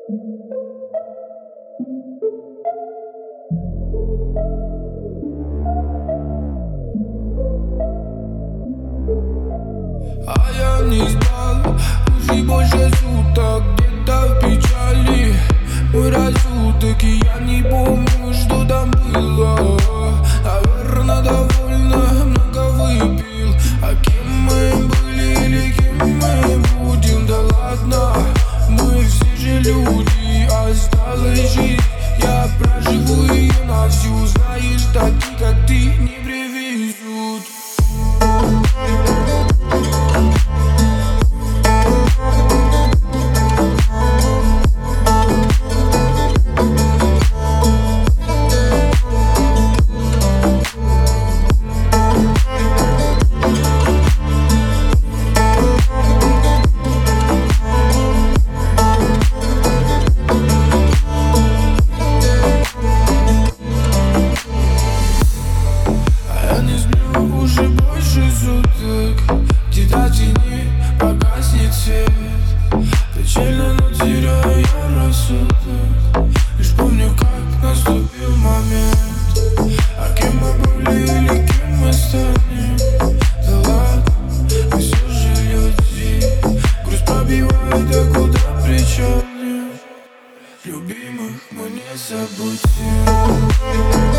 А я не спал уже больше суток, где-то в печали мой рассудок, и я не помню, что там было. Наверно, довольно много выпил. А кем мы были или кем мы будем? Да ладно, мы все же люди. Осталась жизнь, я проживу ее на всю. Знаешь, такие как ты не привезут. Уже больше суток, где-то в тени погаснет свет. Печально, но теряю я рассудок. Лишь помню, как наступил момент. А кем мы были или кем мы станем? Да ладно, мы все же люди. Грусть пробивает, а куда причем? Любимых мы не забудем.